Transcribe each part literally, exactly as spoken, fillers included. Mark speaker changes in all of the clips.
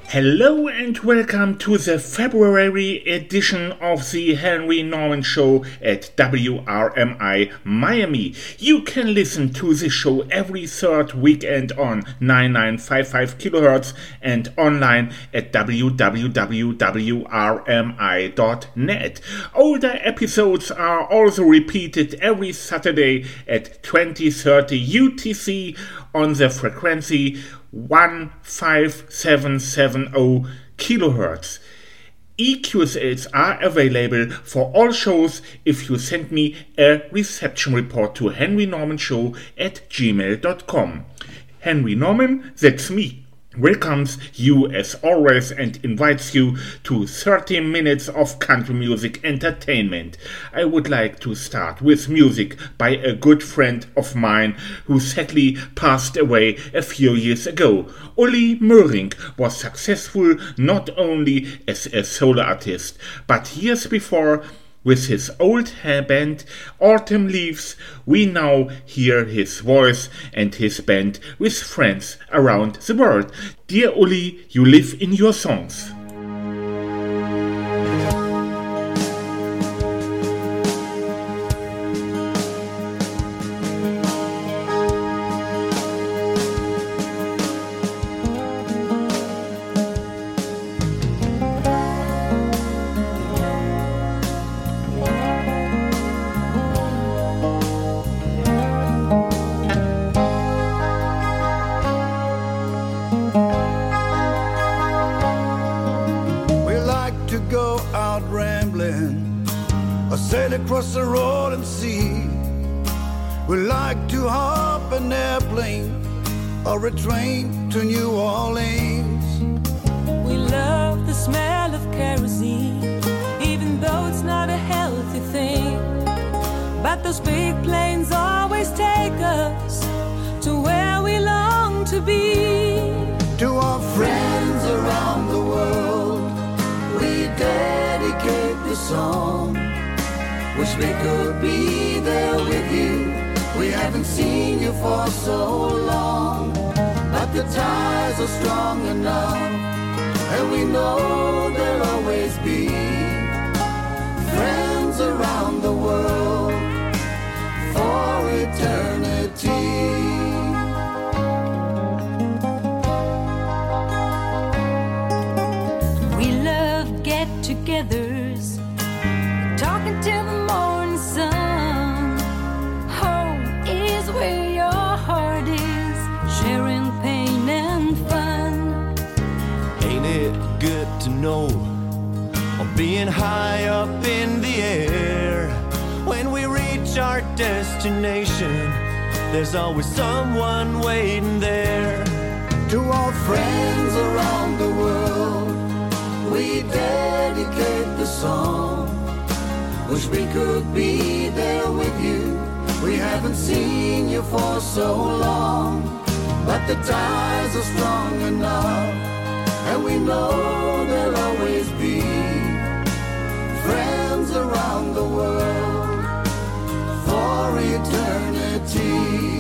Speaker 1: Hello and welcome to the February edition of the Henry Norman Show at W R M I Miami. You can listen to the show every third weekend on ninety-nine point five five kilohertz and online at w w w dot w r m i dot net. Older episodes are also repeated every Saturday at twenty thirty U T C on the frequency one five seven seven zero kilohertz. E Q S Ls are available for all shows if you send me a reception report to henry norman show at gmail dot com. Henry Norman, that's me, welcomes you as always and invites you to thirty minutes of country music entertainment. I would like to start with music by a good friend of mine who sadly passed away a few years ago. Uli Möhring was successful not only as a solo artist, but years before with his old hair band Autumn Leaves. We now hear his voice and his band with friends around the world. Dear Uli, you live in your songs.
Speaker 2: Across the road and sea, we like to hop an airplane or a train to New Orleans.
Speaker 3: We love the smell of kerosene, even though it's not a healthy thing. But those big planes always take us to where we long to be.
Speaker 2: To our friends around the world, we dedicate this song. Wish we could be there with you. We haven't seen you for so long, but the ties are strong enough, and we know there'll always be friends around the world for eternity.
Speaker 3: We love get-togethers, talking till the morning sun. Home is where your heart is, sharing pain and fun.
Speaker 4: Ain't it good to know I'm being high up in the air? When we reach our destination, there's always someone waiting there.
Speaker 2: To our friends around the world, we dedicate the song. Wish we could be there with you. We haven't seen you for so long, but the ties are strong enough, and we know there'll always be friends around the world for eternity.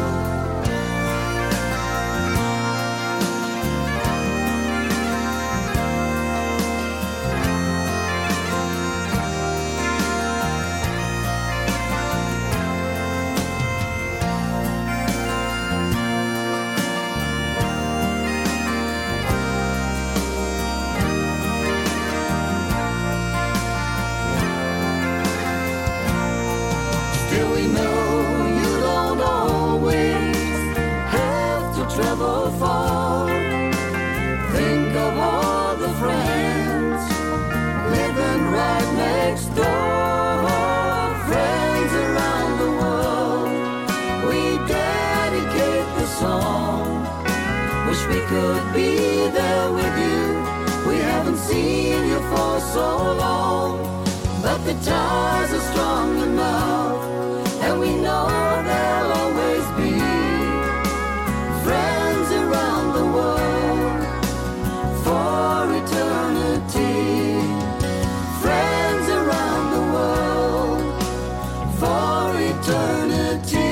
Speaker 2: Travel far. Think of all the friends living right next door. Friends around the world, we dedicate the song. Wish we could be there with you. We haven't seen you for so long, but the ties are strong enough, and we know there'll always be friends around the world for eternity. Friends around the world for eternity.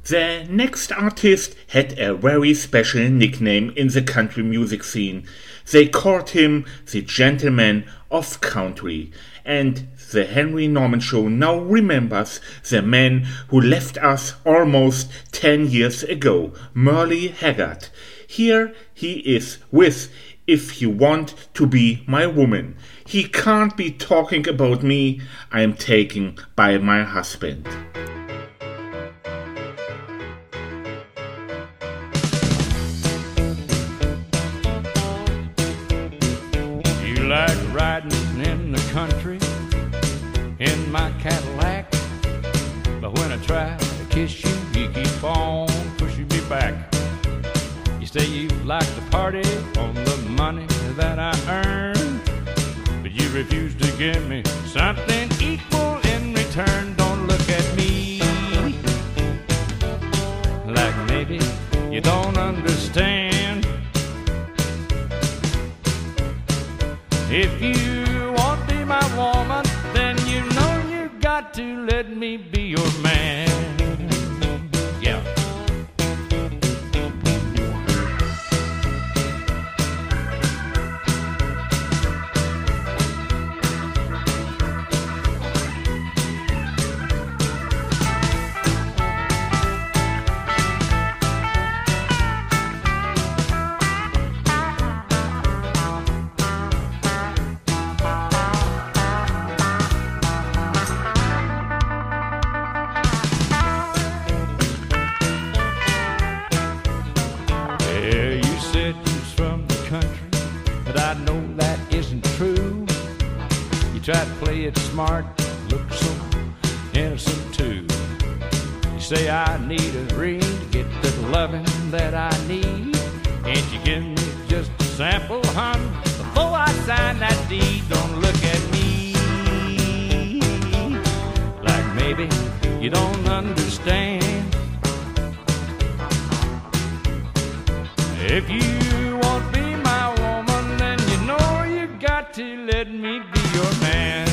Speaker 1: The next artist had a very special nickname in the country music scene. They called him the Gentleman of Country, and the Henry Norman Show now remembers the man who left us almost ten years ago, Merle Haggard. Here he is with If You Want to Be My Woman. He can't be talking about me, I am taken by my husband.
Speaker 5: You like riding in the country in my Cadillac, but when I try to kiss you, you keep on pushing me back. You say you like to party on the money that I earn, but you refuse to give me something equal in return. Don't look at me like maybe you don't understand. If you want to be my woman, then you know you got to let me be your man. Yeah. Try to play it smart, look so innocent too. You say I need a ring to get the loving that I need. Can't you give me just a sample, hon, before I sign that deed? Don't look at me like maybe you don't understand. If you want to be my woman, then you know you got to let me be your man.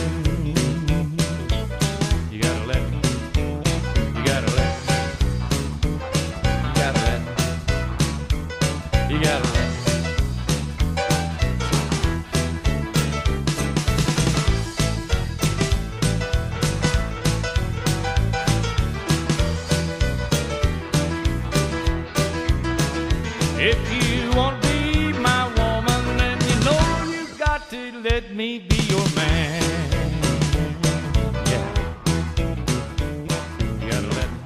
Speaker 5: You gotta let me. You gotta let me. You gotta let me. You gotta let me. If you want to be my woman, then you know you got to let me be your man. Yeah. You gotta let me.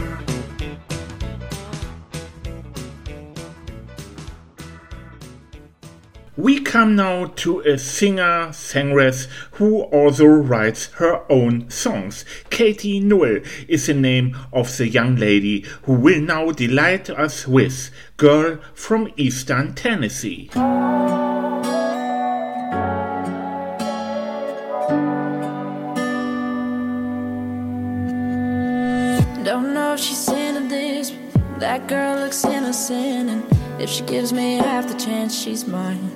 Speaker 1: We come now to a singer-songstress who also writes her own songs. Katie Noel is the name of the young lady who will now delight us with Girl from Eastern Tennessee.
Speaker 6: Don't know if she's into this, but that girl looks innocent, and if she gives me half the chance, she's mine.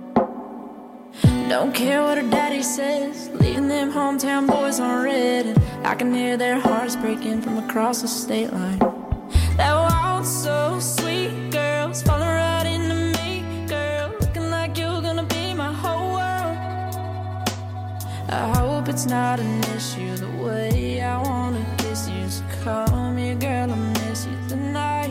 Speaker 6: Don't care what her daddy says, leaving them hometown boys on red, and I can hear their hearts breaking from across the state line. That wild, so sweet girl's falling right into me, girl, looking like you're gonna be my whole world. I hope it's not an issue the way I wanna kiss you, so call me, girl, I miss you tonight.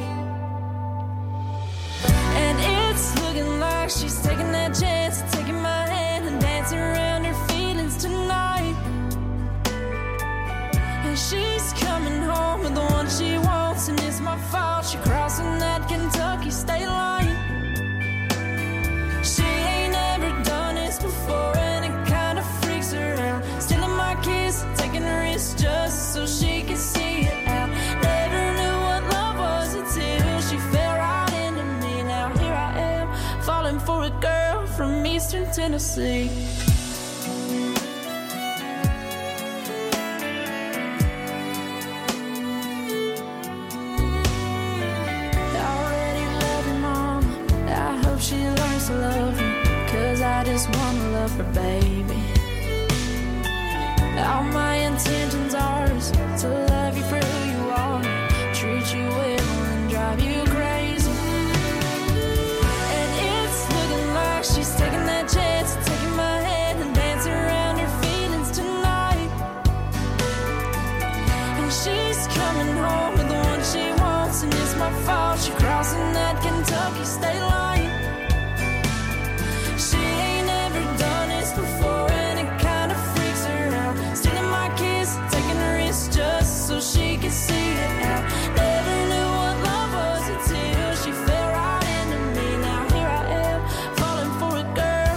Speaker 6: And it's looking like she's taking that chance, taking my hand and dancing around her feelings tonight. And she's coming home with the one she wants, and it's my fault she crossing that Kentucky state line. She ain't never done this before, and it kinda freaks her out, stealing my kiss, taking a risk just so she can see it out. Never knew what love was until she fell right into me. Now here I am, falling for a girl from Eastern Tennessee. Already love her, mom, I hope she learns to love me, cause I just wanna love her, baby. All my intentions are is to love you for who you are, treat you She's coming home with the one she wants, and it's my fault she crossing that Kentucky state line. She ain't never done this before, and it kinda freaks her out. Stealing my kiss, taking risks just so she can see it out. Never knew what love was until she fell right into me. Now here I am, falling for a girl,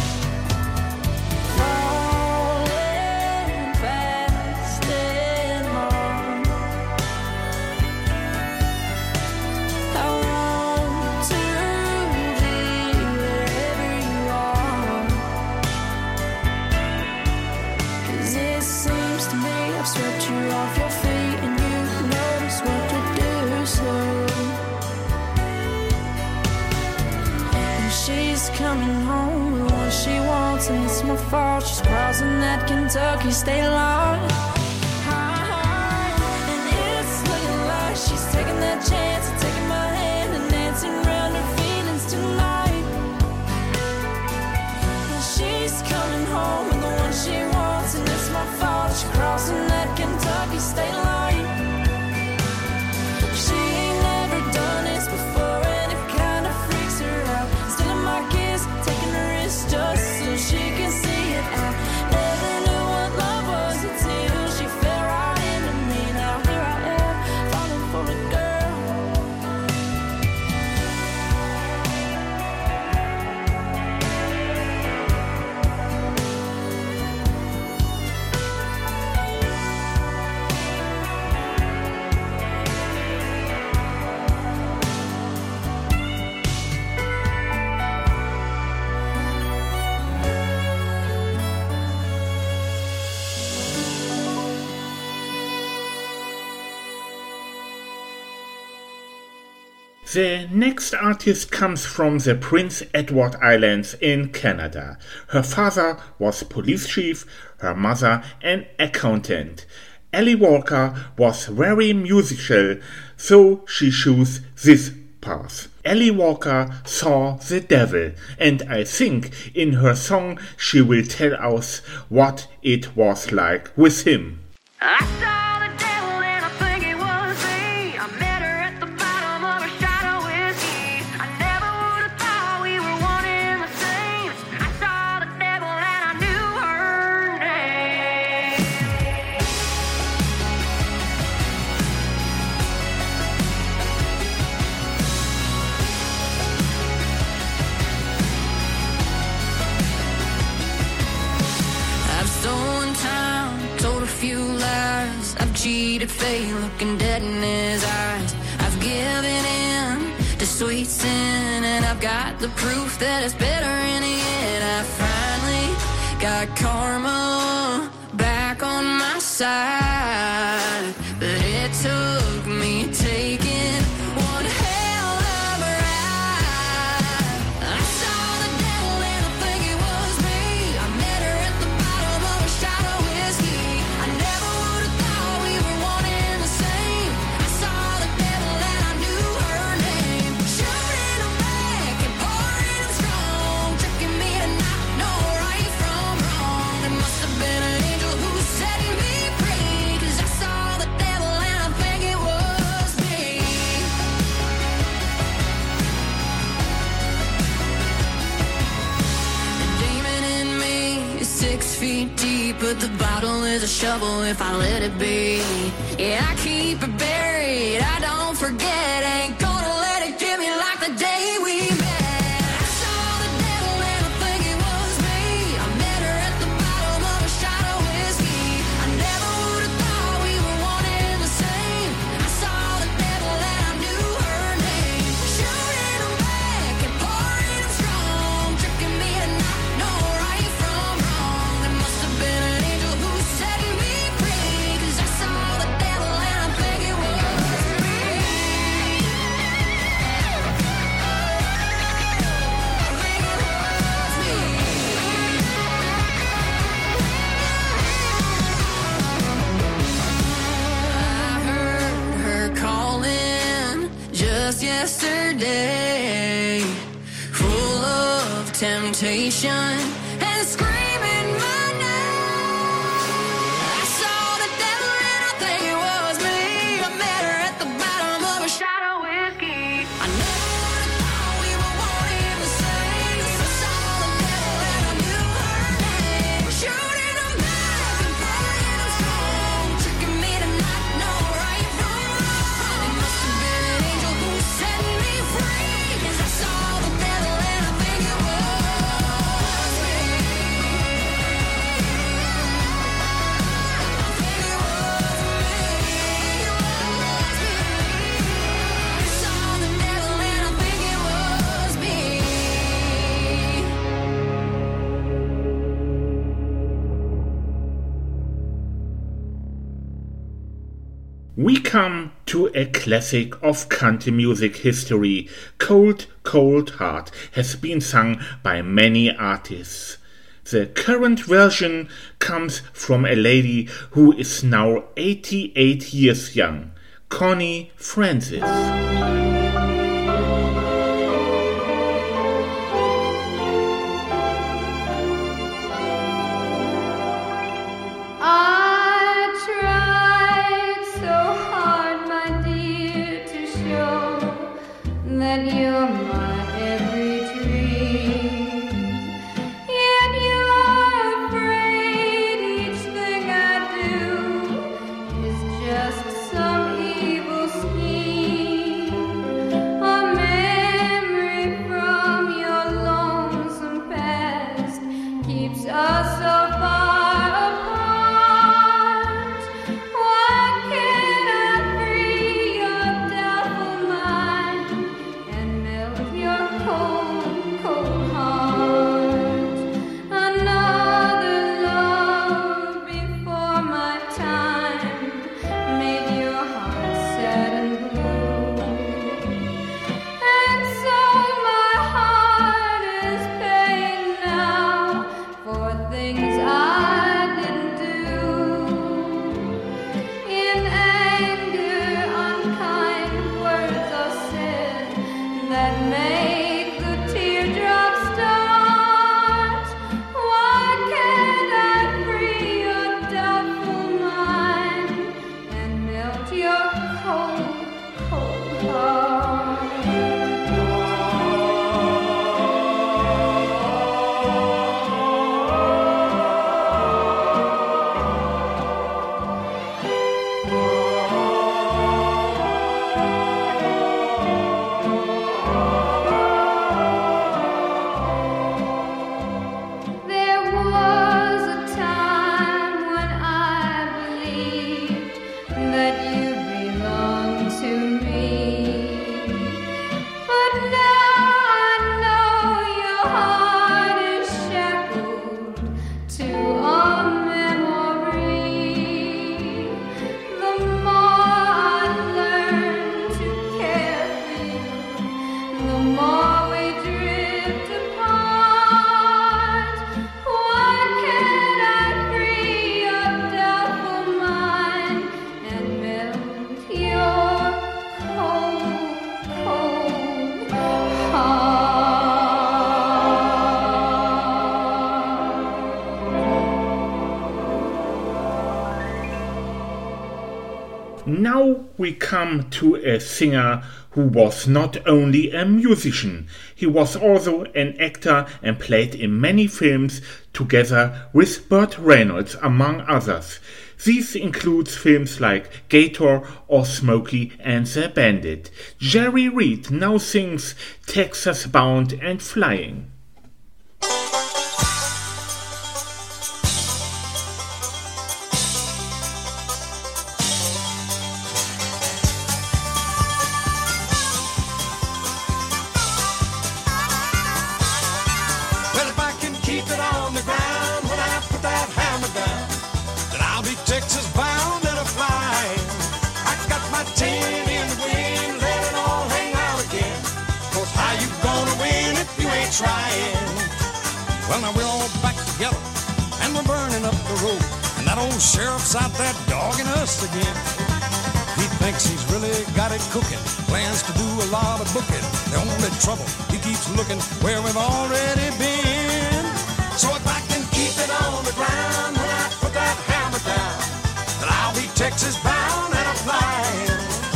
Speaker 6: falling fast and hard. I want to be wherever you are, 'cause it seems to me I've swept you off your feet, and you notice what to do so. And she's coming home with what she wants, and it's my fault she's crossing that Kentucky state line. And it's looking like she's taking that chance and taking my hand and dancing around her feelings tonight. And she's coming home with the one she wants, and it's my fault she's crossing that Kentucky state line. She ain't never done this before, and it kinda freaks her out. Stealing my kiss, taking her risks just so she can see it out. Never knew what love was until she fell right into me. Now here I am, falling for a girl.
Speaker 1: The next artist comes from the Prince Edward Islands in Canada. Her father was police chief, her mother an accountant. Ellie Walker was very musical, so she chose this path. Ellie Walker saw the devil, and I think in her song she will tell us what it was like with him.
Speaker 7: I saw the devil and I think it was me. I met her at the bottom of a shot of whiskey. I never would have thought we were one and the same. I saw the devil and I knew her name.
Speaker 8: I've stolen time, told a few lies. I've cheated fate, looking dead in his eyes. I've given in to sweet sin, and I've got the proof that it's better in the end. I finally got karma back on my side, but it took me taking one hell of a ride. I saw the devil and I think it was me. I met her at the bottom of a shot of whiskey. I never would have thought we were one and the same. I saw the devil and I knew her name. Shooting him back and pouring him strong, tricking me to not know right from wrong. It must have been an angel who set me free, 'cause I saw the devil and I think it was me. The demon in me is six feet deep, but the bottle is a shovel if I let it be. Yeah, I keep it buried, I don't forget. Ain't gonna let it get me like the day we met. I saw the devil and I think it was me. I met her at the bottom of a shot of whiskey. I never would have thought we were one and the same. I saw the devil and I knew her name. Shooting him back and pouring him strong, tricking me to not know right from wrong. It must have been an angel who set me free, 'cause I saw the devil and I think it was me. I heard her calling just yesterday, full of temptation and screaming my name. I saw the devil and I think it was
Speaker 1: We come to a classic of country music history. Cold, Cold Heart has been sung by many artists. The current version comes from a lady who is now eighty-eight years young, Connie Francis.
Speaker 9: That you're my every dream, yet you're afraid each thing I do is just some evil scheme, a memory from your lonesome past keeps us so far apart. Why can't I free your doubtful mind and melt your cold, cold heart? Another love before my time made your heart sad and blue, and so my heart is paying now for things I didn't do. In anger, unkind words are said that make the teardrops start. Why can't I free your doubtful mind and melt your cold, cold heart? There was a time when I believed that you belonged to me, but now I know your heart is shackled to a memory. The more I learn to care for you, the more we drift apart. Why can't I free your doubtful mind and melt your cold, cold heart?
Speaker 1: Now we come to a singer who was not only a musician, he was also an actor and played in many films together with Burt Reynolds, among others. These include films like Gator or Smokey and the Bandit. Jerry Reed now sings Texas Bound and Flying.
Speaker 4: Well, if I can keep it on the ground when I put that hammer down, then I'll be Texas bound and a flying. I got my tin in the wind, let it all hang out again. 'Cause how you gonna win if you ain't trying? Well, now we're all back together and we're burning up the road, and that old sheriff's out there dogging us again. He thinks he's really got it cooking, plans to do a lot of booking. The only trouble, he keeps looking where we've already been. So if I can keep it on the ground when I put that hammer down, then I'll be Texas bound and a flying.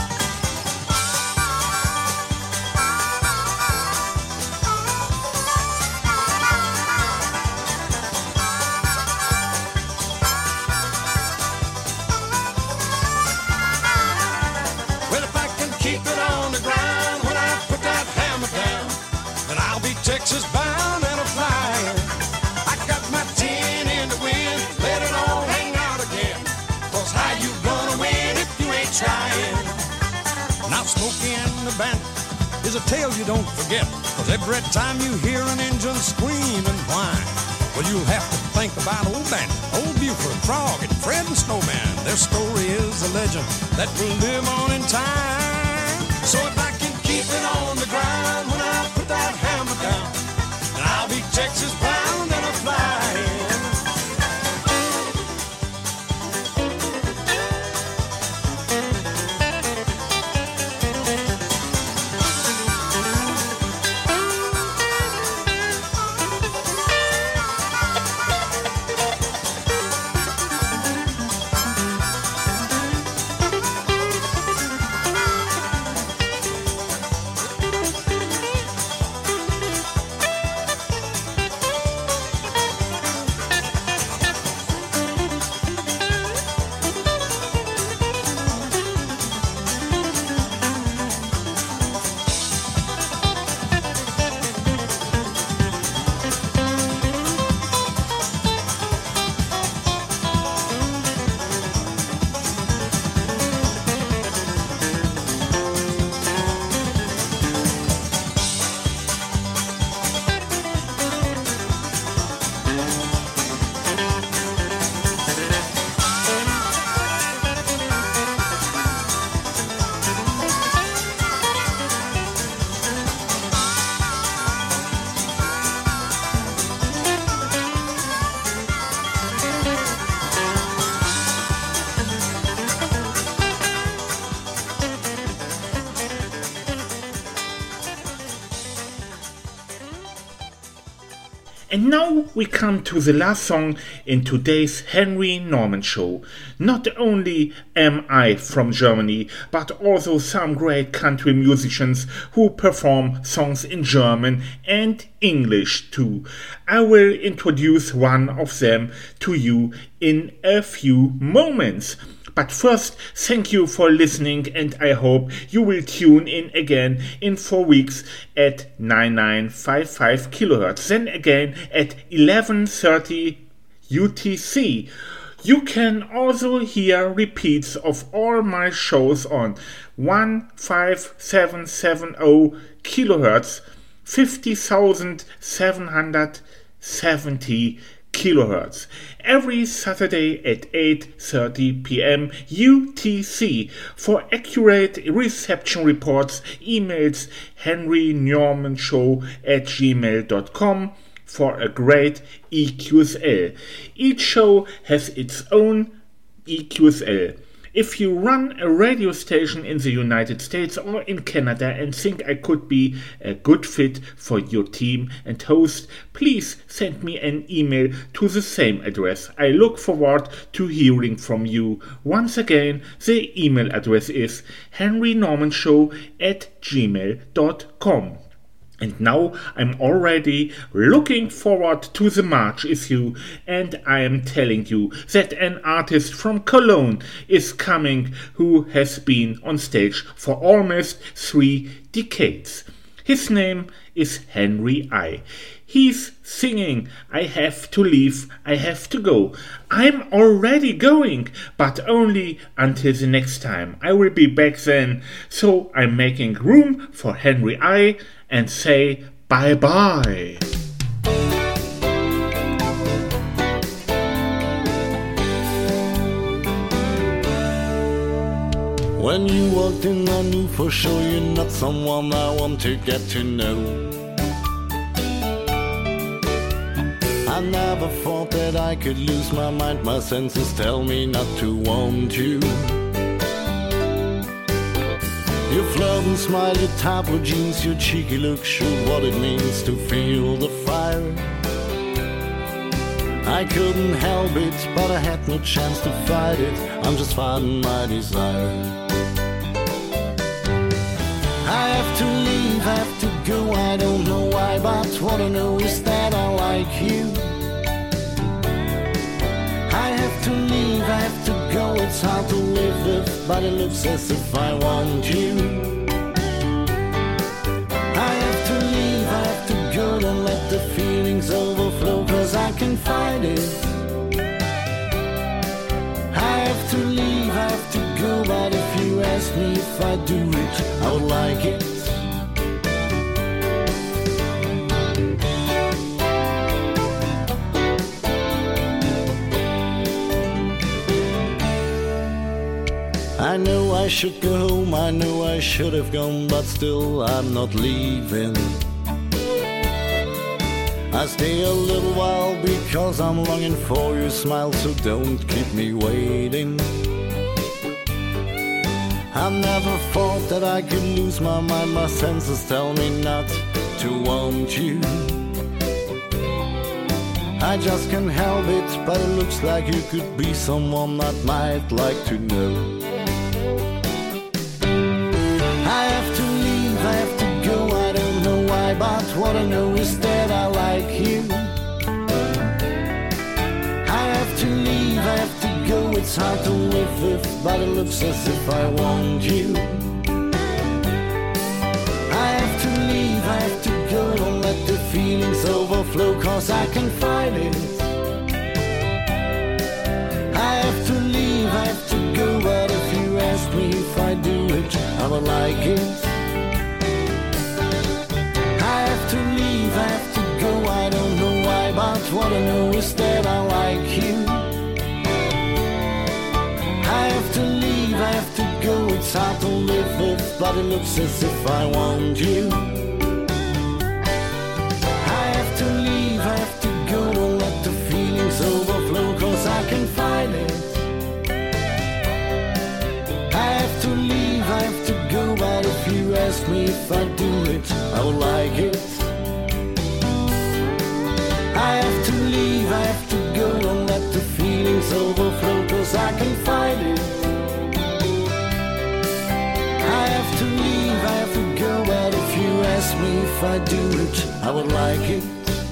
Speaker 4: Well, if I can keep it on the ground when I put that hammer down, then I'll be Texas bound and a flying. I got my tin in the wind, let it all hang out again. 'Cause how you gonna win if you ain't trying? Now Smokey and the Bandit is a tale you don't forget, 'cause every time you hear an engine scream and whine,
Speaker 10: Well, you'll have to think about Old Bandit, Old Buford, Frog, and Fred and Snowman. Their story is a legend that will live on in time. So if I can keep it on the ground when I put that hammer down, then I'll be Texas bound and a flying.
Speaker 1: And now we come to the last song in today's Henry Norman Show. Not only am I from Germany, but also some great country musicians who perform songs in German and English too. I will introduce one of them to you in a few moments. But first, thank you for listening, and I hope you will tune in again in four weeks at ninety-nine point five five kilohertz, then again at eleven thirty U T C. You can also hear repeats of all my shows on fifteen seven seventy kilohertz, fifty thousand seven hundred seventy kilohertz, every Saturday at eight thirty p.m. U T C. For accurate reception reports, emails henry norman show at gmail dot com for a great E Q S L. Each show has its own E Q S L. If you run a radio station in the United States or in Canada and think I could be a good fit for your team and host, please send me an email to the same address. I look forward to hearing from you. Once again, the email address is henry norman show at gmail dot com. And now I'm already looking forward to the March issue, and I am telling you that an artist from Cologne is coming who has been on stage for almost three decades. His name is Henry I. He's singing I Have to Leave, I Have to Go. I'm already going, but only until the next time. I will be back then, so I'm making room for Henry I and say bye-bye.
Speaker 11: When you walked in, I knew for sure you're not someone I want to get to know. I never thought that I could lose my mind. My senses tell me not to want you. Your flirting smile, your typo jeans, your cheeky look showed what it means to feel the fire. I couldn't help it, but I had no chance to fight it. I'm just fighting my desire. I have to leave, I have to go, I don't know why, but what I know is that I like you. I have to leave, I have to go, it's hard to live with, but it looks as if I want you. I have to leave, I have to go, don't let the feelings overflow, cause I can fight it. I have to leave, I have to go, but if you ask me if I do it, I would like it. I know I should go home, I know I should have gone, but still I'm not leaving. I stay a little while because I'm longing for your smile, so don't keep me waiting. I never thought that I could lose my mind, my senses tell me not to want you. I just can't help it, but it looks like you could be someone that might like to know. I have to leave, I have to go, I don't know why, but what I know is that I like you. I have to leave, I have to go, it's hard to live with, but it looks as if I want you. I have to leave, I have to go, don't let the feelings overflow, cause I can fight it. I have to leave, I have to go, but if you ask me if I do it, I would like it. I have to leave, I have to go, I don't know why, but what I know is that I like you. I have to leave, I have to go, it's hard to live with, but it looks as if I want you. I have to leave, I have to go, don't let the feelings overflow, cause I can fight it. I have to leave, I have to go, but if you ask me if I do it, I would like it. I have to leave, I have to go, don't let the feelings overflow, cause I can fight it. I have to leave, I have to go, but if you ask me if I do it, I would like it.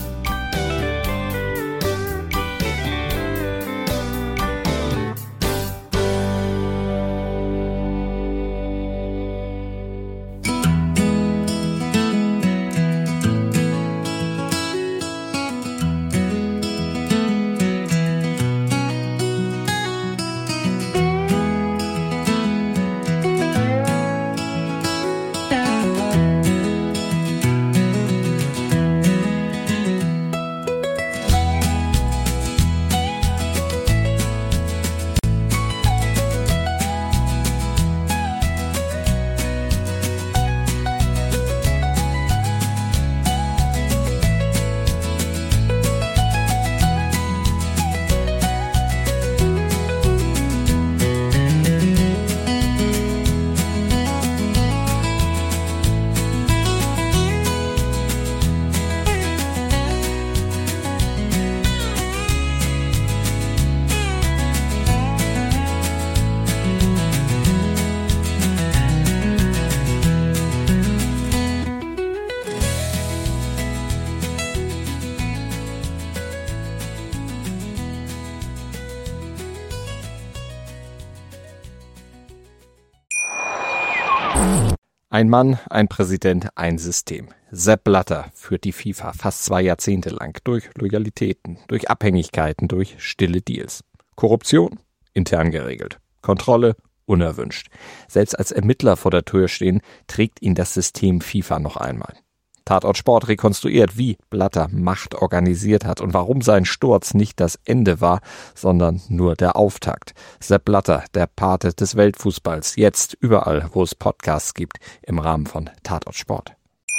Speaker 12: Ein Mann, ein Präsident, ein System. Sepp Blatter führt die FIFA fast zwei Jahrzehnte lang durch Loyalitäten, durch Abhängigkeiten, durch stille Deals. Korruption? Intern geregelt. Kontrolle? Unerwünscht. Selbst als Ermittler vor der Tür stehen, trägt ihn das System FIFA noch einmal. Tatort Sport rekonstruiert, wie Blatter Macht organisiert hat und warum sein Sturz nicht das Ende war, sondern nur der Auftakt. Sepp Blatter, der Pate des Weltfußballs, jetzt überall, wo es Podcasts gibt, im Rahmen von Tatort Sport.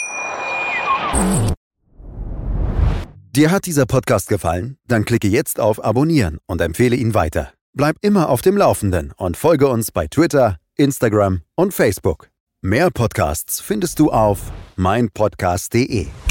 Speaker 13: Dir hat dieser Podcast gefallen? Dann klicke jetzt auf Abonnieren und empfehle ihn weiter. Bleib immer auf dem Laufenden und folge uns bei Twitter, Instagram und Facebook. Mehr Podcasts findest du auf meinpodcast punkt de.